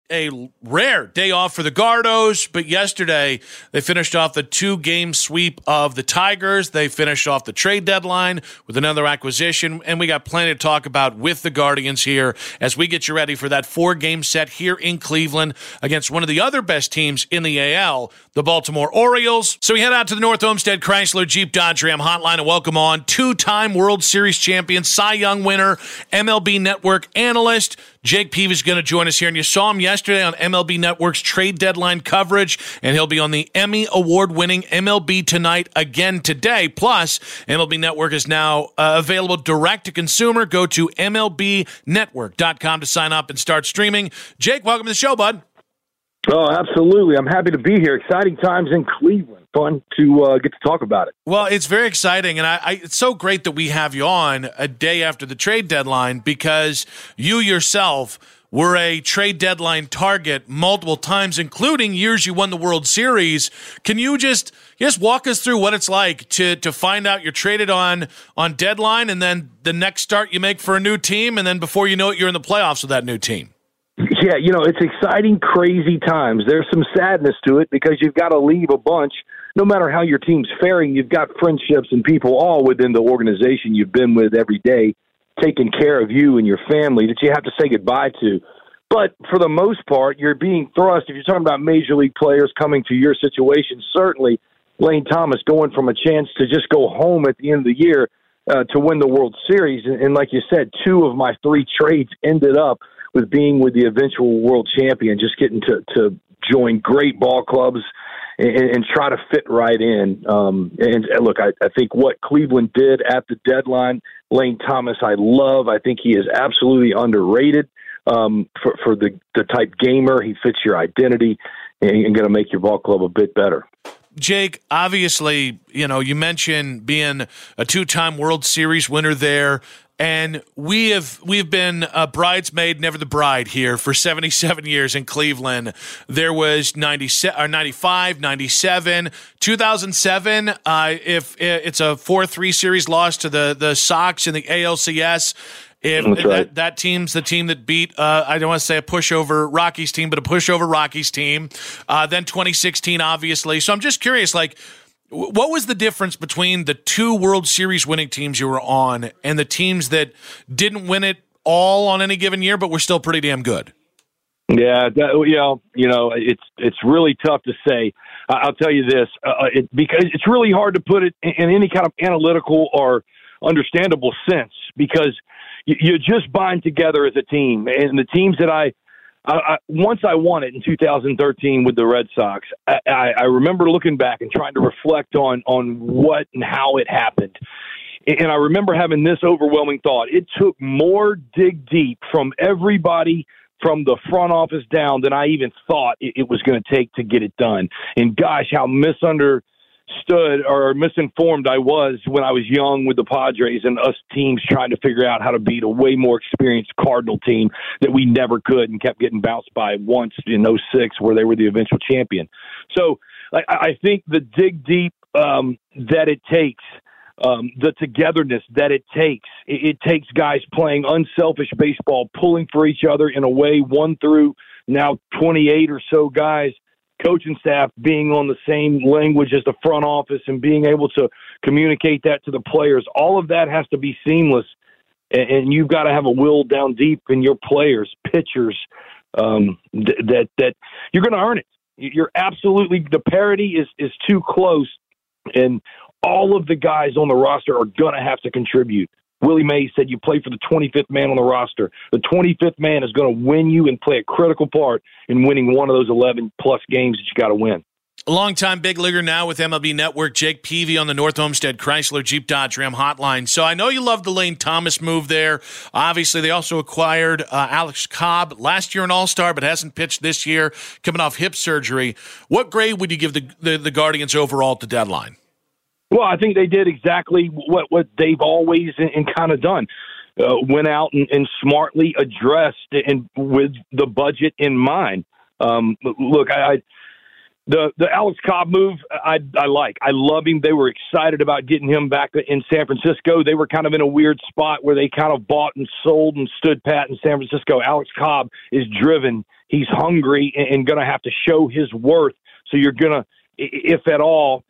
a rare day off for the Gardos, but yesterday they finished off the 2-game sweep of the Tigers. They finished off the trade deadline with another acquisition, and we got plenty to talk about with the Guardians here as we get you ready for that 4-game set here in Cleveland against one of the other best teams in the AL, the Baltimore Orioles. So we head out to the North Olmsted Chrysler Jeep Dodge Ram hotline and welcome on 2-time World Series champion, Cy Young winner, MLB Network analyst, Jake Peavy is going to join us here, and you saw him yesterday on MLB Network's trade deadline coverage, and he'll be on the Emmy Award-winning MLB Tonight again today. Plus, MLB Network is now available direct to consumer. Go to MLBnetwork.com to sign up and start streaming. Jake, welcome to the show, bud. Oh, absolutely. I'm happy to be here. Exciting times in Cleveland. Fun to get to talk about it. Well, it's very exciting, and it's so great that we have you on a day after the trade deadline because you yourself were a trade deadline target multiple times, including years you won the World Series. Can you just walk us through what it's like to find out you're traded on deadline and then the next start you make for a new team, and then before you know it, you're in the playoffs with that new team? Yeah, it's exciting, crazy times. There's some sadness to it because you've got to leave a bunch. No matter how your team's faring, you've got friendships and people all within the organization you've been with every day, taking care of you and your family that you have to say goodbye to. But for the most part, you're being thrust. If you're talking about major league players coming to your situation, certainly Lane Thomas going from a chance to just go home at the end of the year to win the World Series. And like you said, 2 of my 3 trades ended up with being with the eventual world champion, just getting to join great ball clubs and try to fit right in. And look, I think what Cleveland did at the deadline, Lane Thomas, I love. I think he is absolutely underrated for the type gamer. He fits your identity and going to make your ball club a bit better. Jake, obviously, you mentioned being a 2-time World Series winner there. And we've been a bridesmaid, never the bride here for 77 years in Cleveland. There was 95, 97, 2007. If it's a 4-3 series loss to the Sox in the ALCS. That team's the team that beat, I don't want to say a pushover Rockies team, but a pushover Rockies team. Then 2016, obviously. So I'm just curious, what was the difference between the 2 World Series winning teams you were on and the teams that didn't win it all on any given year, but were still pretty damn good? Yeah, it's really tough to say. I'll tell you this, because it's really hard to put it in any kind of analytical or understandable sense because you just bind together as a team. And the teams that once I won it in 2013 with the Red Sox, I remember looking back and trying to reflect on what and how it happened. And I remember having this overwhelming thought. It took more dig deep from everybody from the front office down than I even thought it was going to take to get it done. And gosh, how misunderstood or misinformed I was when I was young with the Padres and us teams trying to figure out how to beat a way more experienced Cardinal team that we never could and kept getting bounced by once in 06 where they were the eventual champion. So I think the dig deep that it takes, the togetherness that it takes guys playing unselfish baseball, pulling for each other in a way, 1 through now 28 or so guys, coaching staff being on the same language as the front office and being able to communicate that to the players. All of that has to be seamless, and you've got to have a will down deep in your players, pitchers, that you're going to earn it. You're absolutely, the parity is too close, and all of the guys on the roster are going to have to contribute. Willie Mays said you play for the 25th man on the roster. The 25th man is going to win you and play a critical part in winning one of those 11-plus games that you got to win. A longtime big leaguer now with MLB Network, Jake Peavy on the North Olmsted Chrysler Jeep Dodge Ram hotline. So I know you love the Lane Thomas move there. Obviously, they also acquired Alex Cobb last year, an All-Star, but hasn't pitched this year, coming off hip surgery. What grade would you give the Guardians overall at the deadline? Well, I think they did exactly what they've always and kind of done. Went out and smartly addressed and with the budget in mind. Look, the Alex Cobb move, I like. I love him. They were excited about getting him back in San Francisco. They were kind of in a weird spot where they kind of bought and sold and stood pat in San Francisco. Alex Cobb is driven. He's hungry and going to have to show his worth. So you're going to, if at all,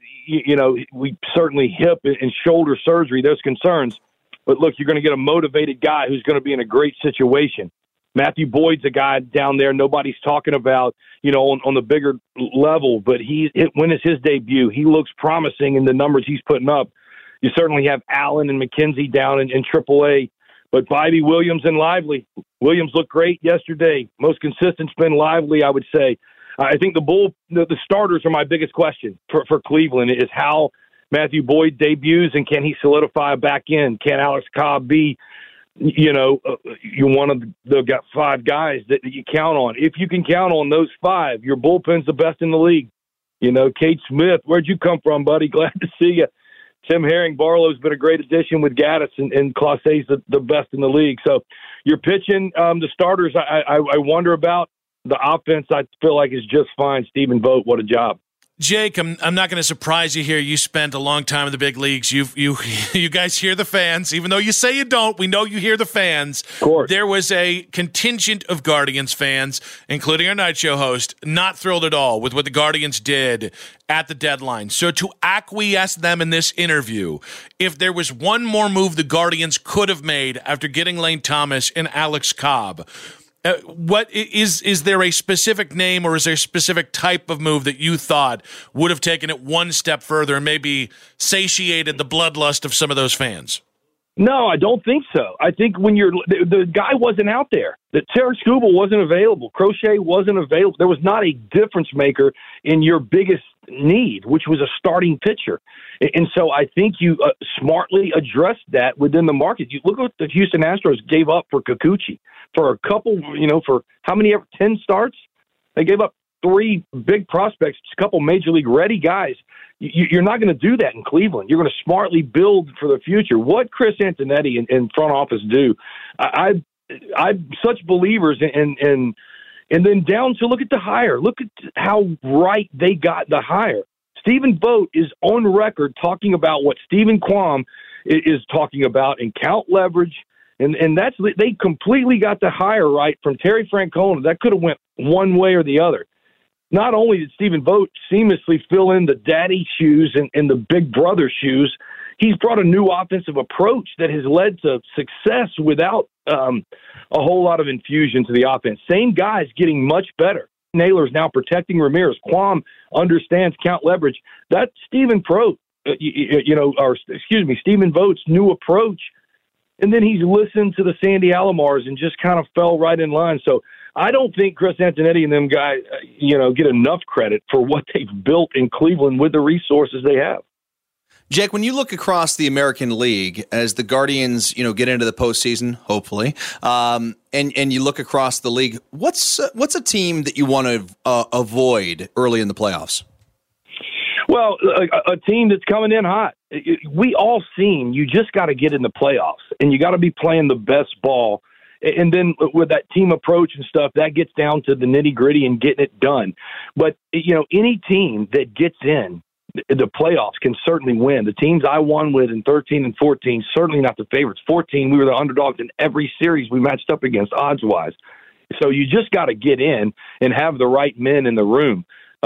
we certainly hip and shoulder surgery, there's concerns. But look, you're going to get a motivated guy who's going to be in a great situation. Matthew Boyd's a guy down there nobody's talking about, on the bigger level. But when is his debut? He looks promising in the numbers he's putting up. You certainly have Allen and McKenzie down in AAA. But Bobby, Williams, and Lively. Williams looked great yesterday. Most consistent's been Lively, I would say. I think the starters are my biggest question for Cleveland is how Matthew Boyd debuts and can he solidify back in? Can Alex Cobb be, you're one of the 5 guys that you count on? If you can count on those 5, your bullpen's the best in the league. Cade Smith, where'd you come from, buddy? Glad to see you. Tim Herring, Barlow's been a great addition with Gaddis, and Clase's the best in the league. So you're pitching the starters I wonder about. The offense, I feel like, is just fine. Stephen Vogt, what a job. Jake, I'm not going to surprise you here. You spent a long time in the big leagues. You guys hear the fans, even though you say you don't. We know you hear the fans. Of course. There was a contingent of Guardians fans, including our night show host, not thrilled at all with what the Guardians did at the deadline. So to acquiesce them in this interview, if there was one more move the Guardians could have made after getting Lane Thomas and Alex Cobb, what is there a specific name or is there a specific type of move that you thought would have taken it one step further and maybe satiated the bloodlust of some of those fans? No, I don't think so. I think when the guy wasn't out there, that Tarik Skubal wasn't available, Crochet wasn't available. There was not a difference maker in your biggest need, which was a starting pitcher. And so I think you smartly addressed that within the market. You look at what the Houston Astros gave up for Kikuchi for a couple, for how many 10 starts? They gave up 3 big prospects, a couple major league ready guys. You're not going to do that in Cleveland. You're going to smartly build for the future. What Chris Antonetti and front office do, I'm such believers in and then down to look at the hire. Look at how right they got the hire. Stephen Vogt is on record talking about what Stephen Quam is talking about in count leverage, and that's they completely got the hire right from Terry Francona. That could have went one way or the other. Not only did Stephen Vogt seamlessly fill in the daddy shoes and the big brother shoes, he's brought a new offensive approach that has led to success without a whole lot of infusion to the offense. Same guys getting much better. Naylor's now protecting Ramirez. Quam understands count leverage. That's Stephen Vogt's new approach. And then he's listened to the Sandy Alomars and just kind of fell right in line. So I don't think Chris Antonetti and them guys, get enough credit for what they've built in Cleveland with the resources they have. Jake, when you look across the American League as the Guardians, get into the postseason, hopefully, and you look across the league, what's a team that you want to avoid early in the playoffs? Well, a team that's coming in hot. We all seen you just got to get in the playoffs, and you got to be playing the best ball. And then with that team approach and stuff, that gets down to the nitty-gritty and getting it done. But, any team that gets in the playoffs can certainly win. The teams I won with in 13 and 14, certainly not the favorites. 14, we were the underdogs in every series we matched up against odds-wise. So you just got to get in and have the right men in the room.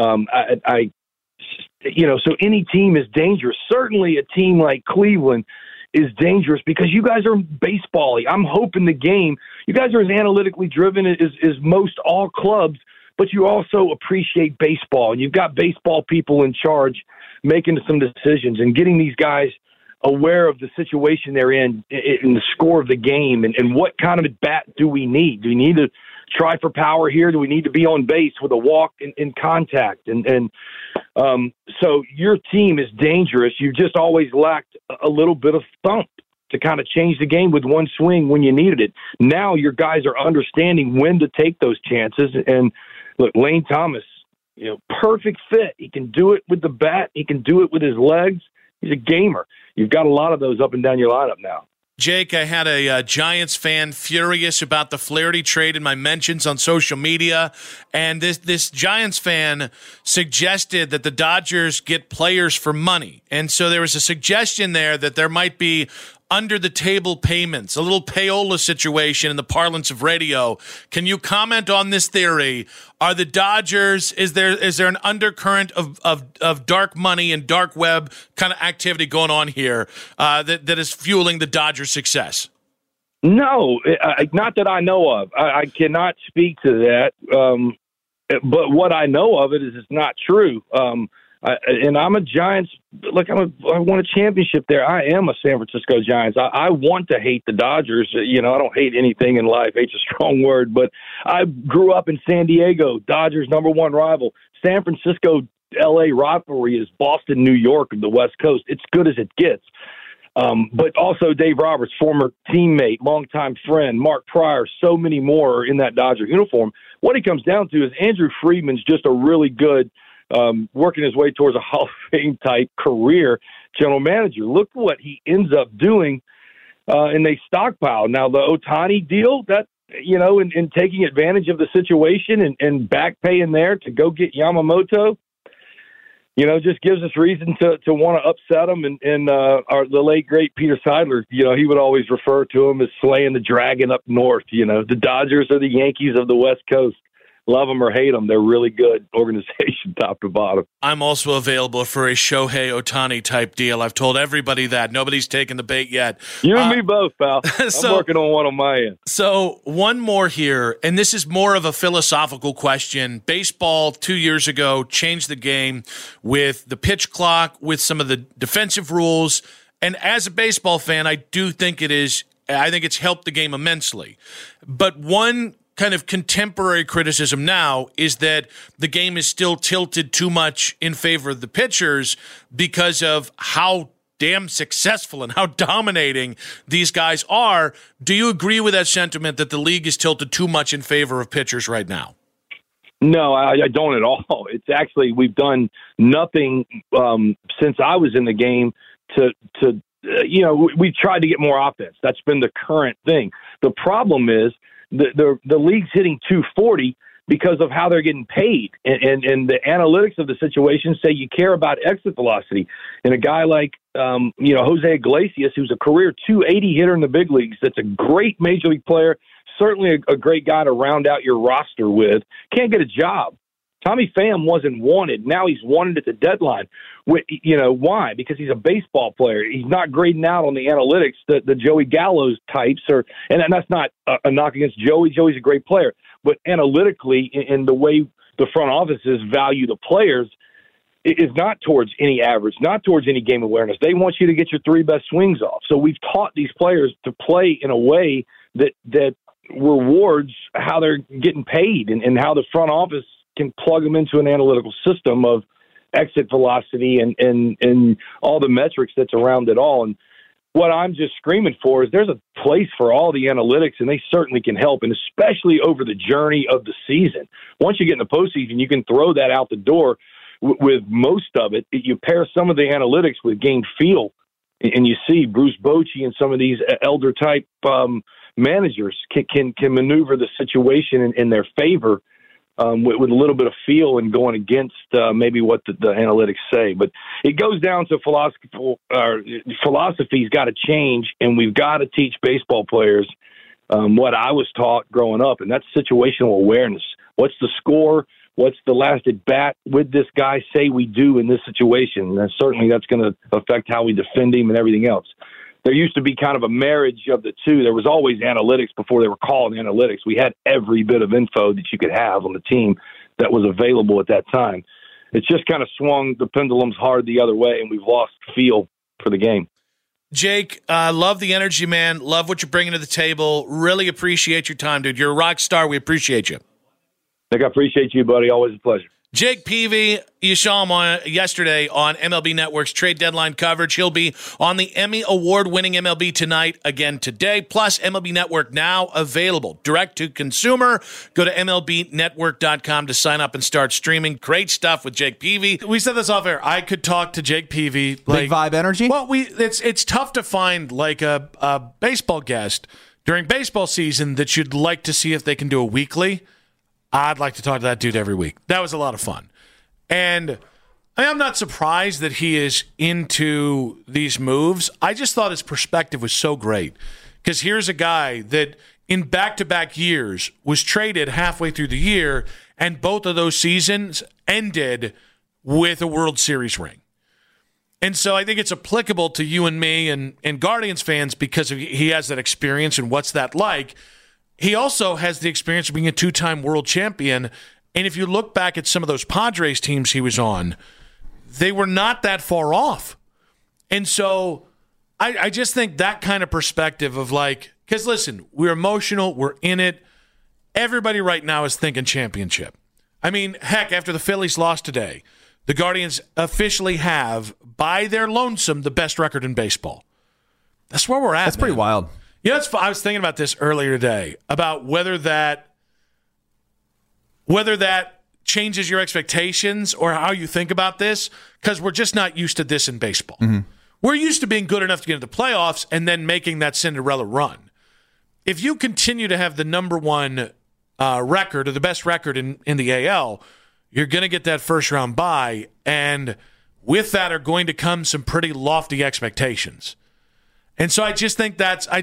So any team is dangerous. Certainly a team like Cleveland is dangerous because you guys are baseball-y. I'm hoping the game, you guys are as analytically driven as most all clubs, but you also appreciate baseball. And you've got baseball people in charge making some decisions and getting these guys aware of the situation they're in the score of the game, and what kind of bat do we need? Do we need to try for power here? Do we need to be on base with a walk in contact? So your team is dangerous. You've just always lacked a little bit of thump to kind of change the game with one swing when you needed it. Now your guys are understanding when to take those chances. And look, Lane Thomas, perfect fit. He can do it with the bat. He can do it with his legs. He's a gamer. You've got a lot of those up and down your lineup now. Jake, I had a Giants fan furious about the Flaherty trade in my mentions on social media, and this Giants fan suggested that the Dodgers get players for money. And so there was a suggestion there that there might be under-the-table payments, a little payola situation in the parlance of radio. Can you comment on this theory? Are the Dodgers, is there an undercurrent of dark money and dark web kind of activity going on here that is fueling the Dodgers' success? No, not that I know of. I cannot speak to that. But what I know of it is it's not true. And I'm a Giants. Look, I won a championship there. I am a San Francisco Giants. I want to hate the Dodgers. You know, I don't hate anything in life. Hate's a strong word, but I grew up in San Diego. Dodgers #1 rival. San Francisco, LA rivalry is Boston, New York of the West Coast. It's good as it gets. But also Dave Roberts, former teammate, longtime friend, Mark Pryor, so many more are in that Dodger uniform. What it comes down to is Andrew Friedman's just a really good, working his way towards a Hall of Fame type career general manager. Look what he ends up doing, and they stockpile. Now, the Ohtani deal, that, you know, and taking advantage of the situation and back paying there to go get Yamamoto, you know, just gives us reason to want to upset him. And the late, great Peter Seidler, you know, he would always refer to him as slaying the dragon up north. You know, the Dodgers are the Yankees of the West Coast. Love them or hate them, they're really good organization top to bottom. I'm also available for a Shohei Ohtani type deal. I've told everybody that. Nobody's taken the bait yet. You and me both, pal. I'm working on one on my end. So one more here, and this is more of a philosophical question. Baseball 2 years ago changed the game with the pitch clock, with some of the defensive rules. And as a baseball fan, I think it's helped the game immensely. But one kind of contemporary criticism now is that the game is still tilted too much in favor of the pitchers because of how damn successful and how dominating these guys are. Do you agree with that sentiment that the league is tilted too much in favor of pitchers right now? No, I don't at all. It's actually, we've done nothing since I was in the game to you know, we've tried to get more offense. That's been the current thing. The problem is, the league's hitting 240 because of how they're getting paid. And the analytics of the situation say you care about exit velocity. And a guy like, you know, Jose Iglesias, who's a career 280 hitter in the big leagues, that's a great major league player, certainly a great guy to round out your roster with, can't get a job. Tommy Pham wasn't wanted. Now he's wanted at the deadline. You know, why? Because he's a baseball player. He's not grading out on the analytics that the Joey Gallo's types are. And that's not a knock against Joey. Joey's a great player. But analytically, in the way the front offices value the players, is not towards any average, not towards any game awareness. They want you to get your 3 best swings off. So we've taught these players to play in a way that rewards how they're getting paid and how the front office can plug them into an analytical system of exit velocity and all the metrics that's around it all. And what I'm just screaming for is there's a place for all the analytics, and they certainly can help, and especially over the journey of the season. Once you get in the postseason, you can throw that out the door with most of it. You pair some of the analytics with game feel, and you see Bruce Bochy and some of these elder-type managers can maneuver the situation in their favor with a little bit of feel and going against maybe what the analytics say. But it goes down to philosophy's got to change, and we've got to teach baseball players what I was taught growing up, and that's situational awareness. What's the score? What's the last at bat? Would this guy say we do in this situation? And certainly that's going to affect how we defend him and everything else. There used to be kind of a marriage of the two. There was always analytics before they were called analytics. We had every bit of info that you could have on the team that was available at that time. It's just kind of swung the pendulums hard the other way, and we've lost feel for the game. Jake, love the energy, man. Love what you're bringing to the table. Really appreciate your time, dude. You're a rock star. We appreciate you. Nick, I appreciate you, buddy. Always a pleasure. Jake Peavy, you saw him yesterday on MLB Network's trade deadline coverage. He'll be on the Emmy Award-winning MLB Tonight again today. Plus, MLB Network now available direct to consumer. Go to MLBnetwork.com to sign up and start streaming. Great stuff with Jake Peavy. We said this off air. I could talk to Jake Peavy. Big vibe energy? Well, it's tough to find like a baseball guest during baseball season that you'd like to see if they can do a weekly. I'd like to talk to that dude every week. That was a lot of fun. And I'm not surprised that he is into these moves. I just thought his perspective was so great because here's a guy that in back-to-back years was traded halfway through the year, and both of those seasons ended with a World Series ring. And so I think it's applicable to you and me and Guardians fans because he has that experience and what's that like. He also has the experience of being a two-time world champion. And if you look back at some of those Padres teams he was on, they were not that far off. And so I just think that kind of perspective of like, because listen, we're emotional, we're in it. Everybody right now is thinking championship. I mean, heck, after the Phillies lost today, the Guardians officially have, by their lonesome, the best record in baseball. That's where we're at. That's pretty wild. Yeah, I was thinking about this earlier today, about whether that changes your expectations or how you think about this, because we're just not used to this in baseball. Mm-hmm. We're used to being good enough to get into the playoffs and then making that Cinderella run. If you continue to have the number one record or the best record in the AL, you're going to get that first-round bye, and with that are going to come some pretty lofty expectations. And so I just think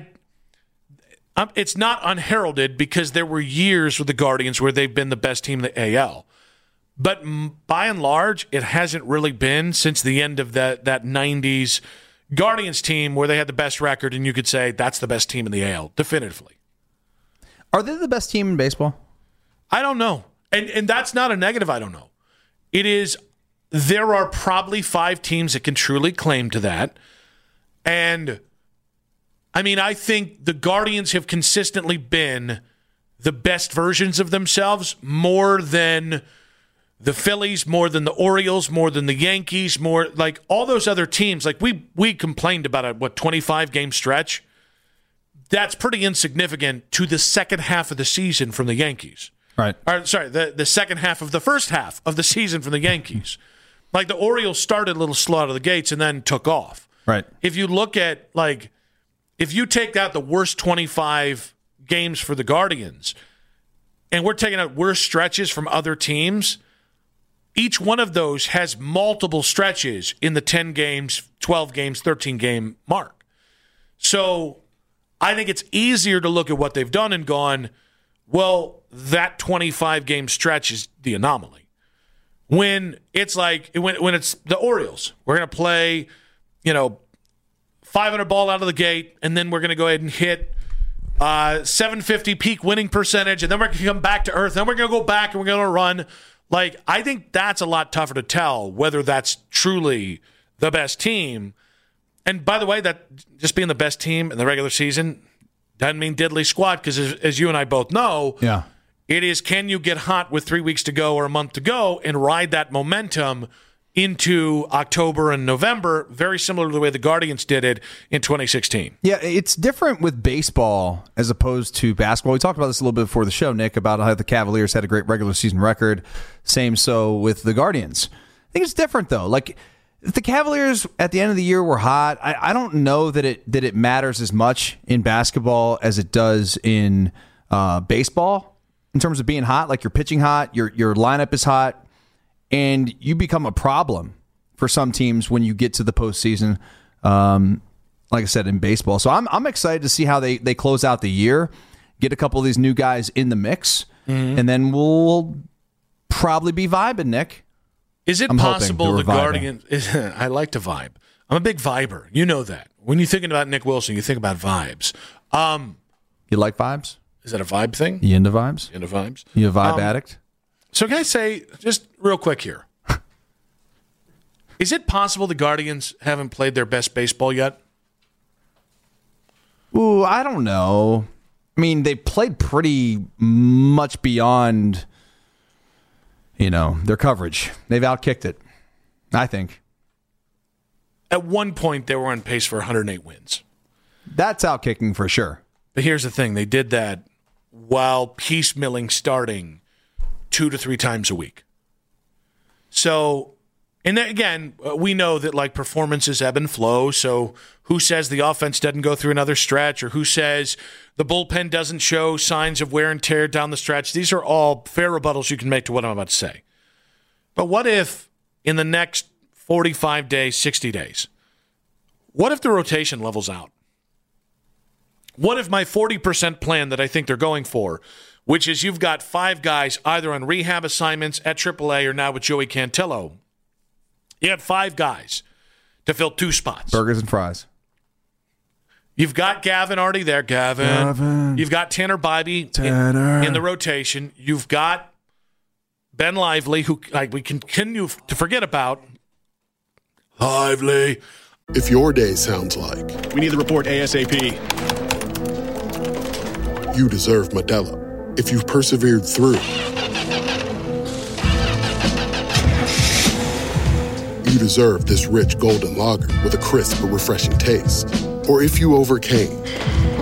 it's not unheralded because there were years with the Guardians where they've been the best team in the AL. But by and large, it hasn't really been since the end of that 90s Guardians team where they had the best record, and you could say that's the best team in the AL, definitively. Are they the best team in baseball? I don't know. And that's not a negative, I don't know. It is, there are probably 5 teams that can truly claim to that. And, I mean, I think the Guardians have consistently been the best versions of themselves more than the Phillies, more than the Orioles, more than the Yankees, more like all those other teams. Like we complained about a 25-game stretch. That's pretty insignificant to the second half of the season from the Yankees. Right. Or, sorry, the second half of the first half of the season from the Yankees. Like the Orioles started a little slow out of the gates and then took off. Right. If you look at, like, if you take out the worst 25 games for the Guardians, and we're taking out worst stretches from other teams, each one of those has multiple stretches in the 10 games, 12 games, 13-game mark. So I think it's easier to look at what they've done and gone, well, that 25-game stretch is the anomaly. When it's like, when it's the Orioles, we're going to play, 500 ball out of the gate, and then we're going to go ahead and hit 750 peak winning percentage, and then we're going to come back to earth, and then we're going to go back and we're going to run. Like, I think that's a lot tougher to tell whether that's truly the best team. And by the way, that just being the best team in the regular season doesn't mean diddly squat, because as you and I both know, yeah, it is, can you get hot with 3 weeks to go or a month to go and ride that momentum into October and November, very similar to the way the Guardians did it in 2016. Yeah, it's different with baseball as opposed to basketball. We talked about this a little bit before the show, Nick, about how the Cavaliers had a great regular season record. Same so with the Guardians. I think it's different, though. Like, if the Cavaliers at the end of the year were hot, I don't know that it matters as much in basketball as it does in baseball in terms of being hot. Like, you're pitching hot, your lineup is hot, and you become a problem for some teams when you get to the postseason, like I said, in baseball. So I'm excited to see how they close out the year, get a couple of these new guys in the mix, and then we'll probably be vibing, Nick. Is it possible the Guardians... I like to vibe. I'm a big viber. You know that. When you're thinking about Nick Wilson, you think about vibes. You like vibes? Is that a vibe thing? You into vibes? Into vibes? You a vibe addict? So can I say, just real quick here, is it possible the Guardians haven't played their best baseball yet? Ooh, I don't know. I mean, they played pretty much beyond, their coverage. They've outkicked it, I think. At one point, they were on pace for 108 wins. That's outkicking for sure. But here's the thing. They did that while piecemealing starting 2 to 3 times a week. So, and then again, we know that like performances ebb and flow. So who says the offense doesn't go through another stretch, or who says the bullpen doesn't show signs of wear and tear down the stretch? These are all fair rebuttals you can make to what I'm about to say. But what if in the next 45 days, 60 days? What if the rotation levels out? What if my 40% plan that I think they're going for, which is you've got 5 guys either on rehab assignments at AAA or now with Joey Cantillo, you got 5 guys to fill 2 spots. Burgers and fries. You've got Gavin already there, Gavin. You've got Tanner Bybee in the rotation. You've got Ben Lively, who we continue to forget about. Lively. If your day sounds like we need the report ASAP, you deserve Modelo. If you've persevered through, you deserve this rich golden lager with a crisp but refreshing taste. Or if you overcame, 2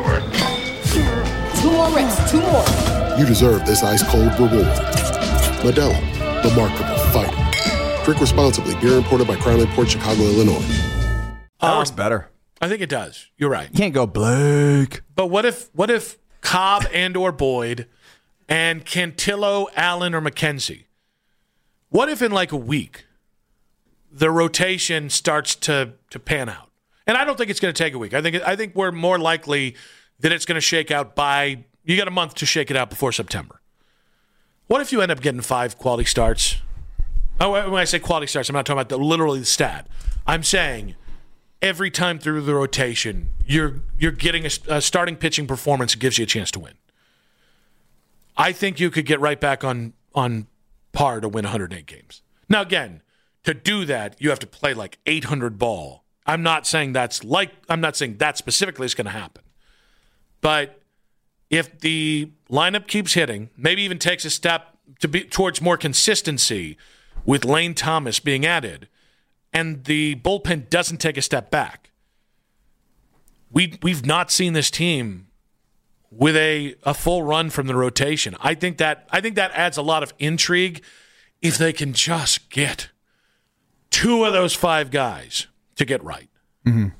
more reps, 2 more. you deserve this ice-cold reward. Modelo, the mark of a fighter. Drink responsibly. Beer imported by Crown Imports, Chicago, Illinois. That works better. I think it does. You're right. You can't go Blake. But what if Cobb and or Boyd and Cantillo, Allen, or McKenzie? What if in like a week the rotation starts to pan out? And I don't think it's going to take a week. I think we're more likely that it's going to shake out by you got a month to shake it out before September. What if you end up getting 5 quality starts? Oh, when I say quality starts, I'm not talking about literally the stat. I'm saying every time through the rotation, you're getting a starting pitching performance that gives you a chance to win. I think you could get right back on par to win 108 games. Now, again, to do that, you have to play like 800 ball. I'm not saying that specifically is going to happen. But if the lineup keeps hitting, maybe even takes a step towards more consistency with Lane Thomas being added, and the bullpen doesn't take a step back, we've not seen this team with a full run from the rotation. I think that adds a lot of intrigue if they can just get 2 of those 5 guys to get right. Mm-hmm.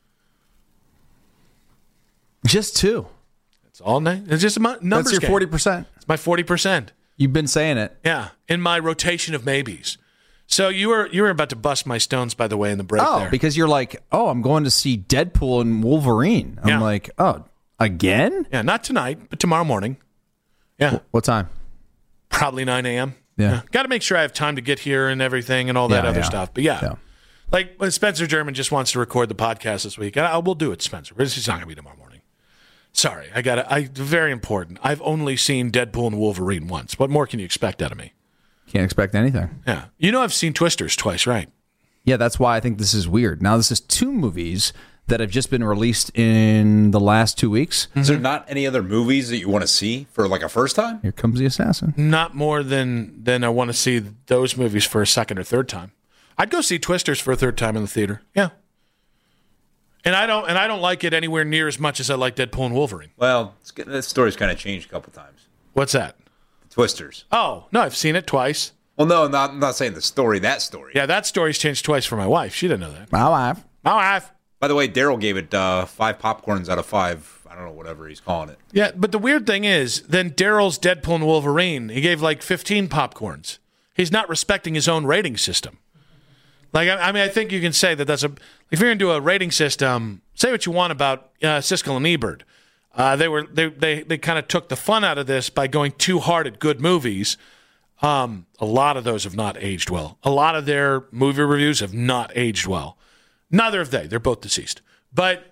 Just 2. It's all night. It's just a numbers That's your game. 40%. It's my 40%. You've been saying it. Yeah, in my rotation of maybes. So you were about to bust my stones, by the way, in the break. Oh, because you're like, I'm going to see Deadpool and Wolverine. I'm like, again? Yeah, not tonight, but tomorrow morning. Yeah. What time? Probably 9 a.m. Yeah. Got to make sure I have time to get here and everything and all that other stuff. But yeah. Like when Spencer German just wants to record the podcast this week, I will do it, Spencer. But it's just not going to be tomorrow morning. Sorry, very important. I've only seen Deadpool and Wolverine once. What more can you expect out of me? Can't expect anything. Yeah. I've seen Twisters twice, right? Yeah, that's why I think this is weird. Now, this is 2 movies that have just been released in the last 2 weeks. Is there not any other movies that you want to see for like a first time? Here comes the assassin. Not more than I want to see those movies for a second or third time. I'd go see Twisters for a third time in the theater. Yeah. And I don't like it anywhere near as much as I like Deadpool and Wolverine. Well, that story's kind of changed a couple times. What's that? The Twisters. Oh, no, I've seen it twice. Well, no, I'm not saying the story, that story. Yeah, that story's changed twice for my wife. She didn't know that. My wife. By the way, Daryl gave it 5 popcorns out of 5. I don't know, whatever he's calling it. Yeah, but the weird thing is, then Daryl's Deadpool and Wolverine, he gave like 15 popcorns. He's not respecting his own rating system. Like, I mean, I think you can say that's if you're going to do a rating system, say what you want about Siskel and Ebert. They kind of took the fun out of this by going too hard at good movies. A lot of those have not aged well. A lot of their movie reviews have not aged well. Neither have they. They're both deceased. But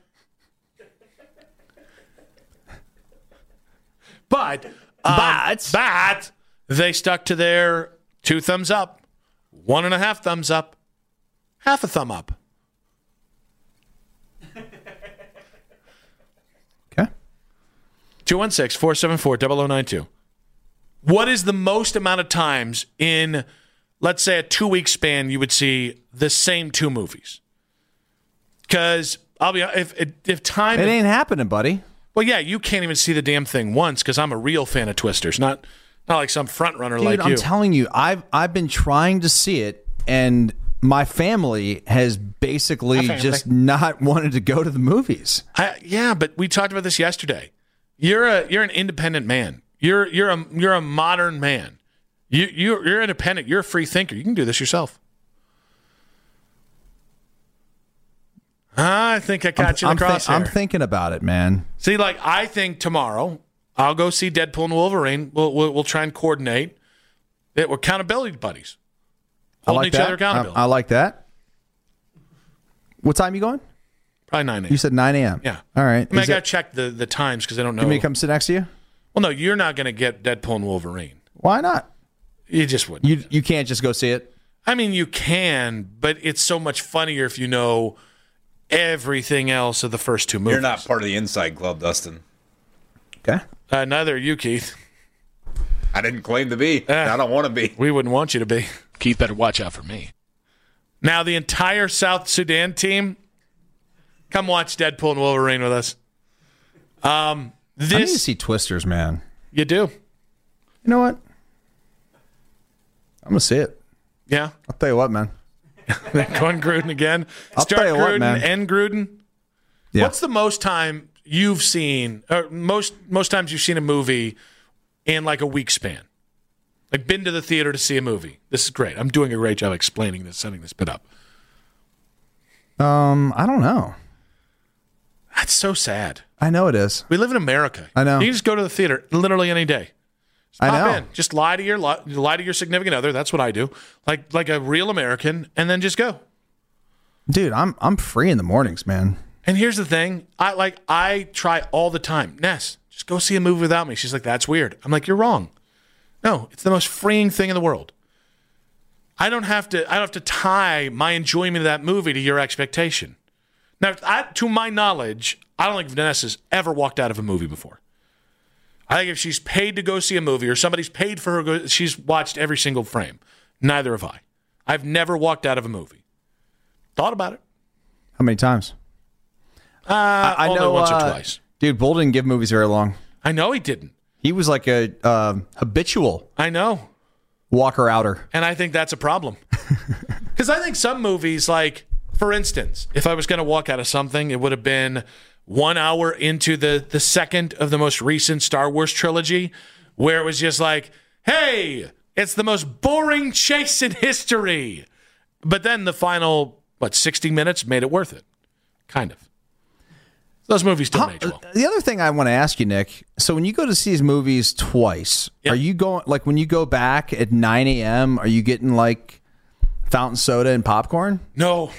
they stuck to their 2 thumbs up, 1.5 thumbs up, half a thumb up. Okay. 216-474-0092. What is the most amount of times in, let's say, a 2-week span you would see the same 2 movies? Because I'll be if time it ain't happening, buddy. Well, yeah, you can't even see the damn thing once because I'm a real fan of Twisters, not like some front runner like you. I'm telling you, I've been trying to see it, and my family has basically just not wanted to go to the movies. Yeah, but we talked about this yesterday. You're an independent man. You're a modern man. You're independent. You're a free thinker. You can do this yourself. I think I caught you in the crosshair. I'm thinking about it, man. See, like, I think tomorrow I'll go see Deadpool and Wolverine. We'll try and coordinate. We're accountability buddies. Holding each other accountable. I like that. What time are you going? Probably 9 a.m. You said 9 a.m. Yeah. All right. I got to check the times because I don't know. You want me to come sit next to you? Well, no, you're not going to get Deadpool and Wolverine. Why not? You just wouldn't. You can't just go see it? I mean, you can, but it's so much funnier if you know everything else of the first two movies. You're not part of the inside club, Dustin. Okay. Neither are you, Keith. I didn't claim to be. I don't want to be. We wouldn't want you to be. Keith better watch out for me. Now, the entire South Sudan team, come watch Deadpool and Wolverine with us. I need to see Twisters, man. You do? You know what? I'm going to see it. Yeah? I'll tell you what, man. Going Gruden again. I'll Start tell you Gruden what, man. and Gruden. Yeah. What's the most time you've seen, or most times you've seen a movie in like a week span? Like been to the theater to see a movie. This is great. I'm doing a great job explaining this, setting this bit up. I don't know. That's so sad. I know it is. We live in America. I know. You can just go to the theater literally any day. Just I pop know. in. Just lie to your significant other. That's what I do. Like a real American, and then just go. Dude, I'm free in the mornings, man. And here's the thing. I try all the time. Ness, just go see a movie without me. She's like, that's weird. I'm like, you're wrong. No, it's the most freeing thing in the world. I don't have to tie my enjoyment of that movie to your expectation. Now, to my knowledge, I don't think Vanessa's ever walked out of a movie before. I think if she's paid to go see a movie or somebody's paid for her, she's watched every single frame. Neither have I. I've never walked out of a movie. Thought about it. How many times? I know only once or twice. Dude, Bull didn't give movies very long. I know he didn't. He was like a habitual I know. walker-outer. And I think that's a problem. Because I think some movies, like, for instance, if I was going to walk out of something, it would have been 1 hour into the second of the most recent Star Wars trilogy, where it was just like, hey, it's the most boring chase in history. But then the final, 60 minutes made it worth it. Kind of. Those movies don't age well. The other thing I want to ask you, Nick, so when you go to see these movies twice, Yeah. are you going, like when you go back at 9 a.m., are you getting like fountain soda and popcorn? No.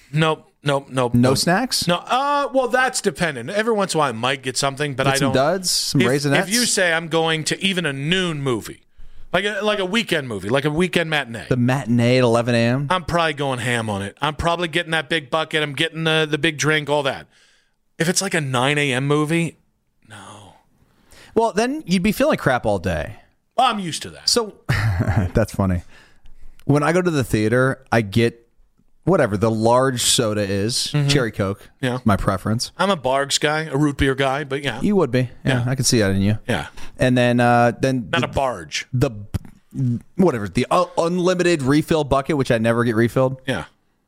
No snacks? No. Well, that's dependent. Every once in a while I might get something, but Get I some don't. duds, some raisinets? If you say I'm going to even a noon movie, like a weekend movie, like a weekend matinee, The matinee at 11 a.m.? I'm probably going ham on it. I'm probably getting that big bucket. I'm getting the big drink, all that. If it's like a 9 a.m. movie, no. Well, then you'd be feeling crap all day. Well, I'm used to that. So that's funny. When I go to the theater, I get whatever the large soda is, cherry Coke. Yeah. My preference. I'm a Bargs guy, a root beer guy, but yeah. You would be. Yeah, I can see that in you. Yeah. And then Not a barge. the unlimited refill bucket, which I never get refilled. Yeah.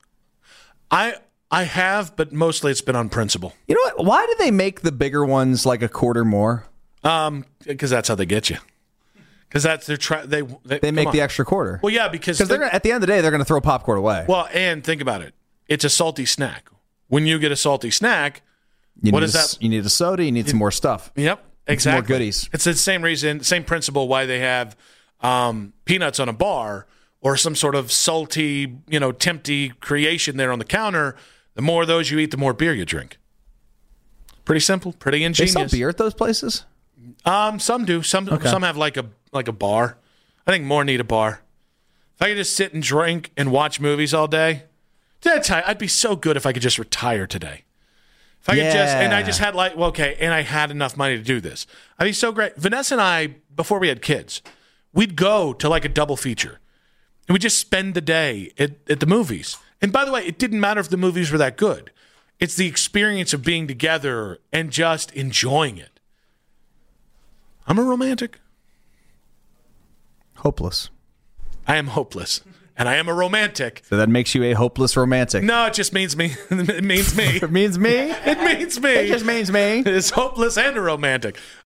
I have, but mostly it's been on principle. You know what? Why do they make the bigger ones like a quarter more? Because that's how they get you. Because that's their They make the extra quarter. Well, yeah, because Because they're at the end of the day, they're going to throw popcorn away. well, and think about it. It's a salty snack. When you get a salty snack, what is that? You need a soda. You need some more stuff. Yep, exactly. more goodies. It's the same reason, same principle why they have peanuts on a bar or some sort of salty, tempty creation there on the counter. The more of those you eat, the more beer you drink. Pretty simple, pretty They ingenious. sell beer at those places? Some do. Some have like a bar. I think more need a bar. If I could just sit and drink and watch movies all day, I'd be so good if I could just retire today. If I could I just had and I had enough money to do this. I'd be so great. Vanessa and I, before we had kids, we'd go to like a double feature. And we'd just spend the day at the movies. And by the way, it didn't matter if the movies were that good. It's the experience of being together and just enjoying it. I'm a romantic. Hopeless. I am hopeless. And I am a romantic. So that makes you a hopeless romantic. No, it just means me. It means me. It means me? It means me. It just means me. It's hopeless and a romantic.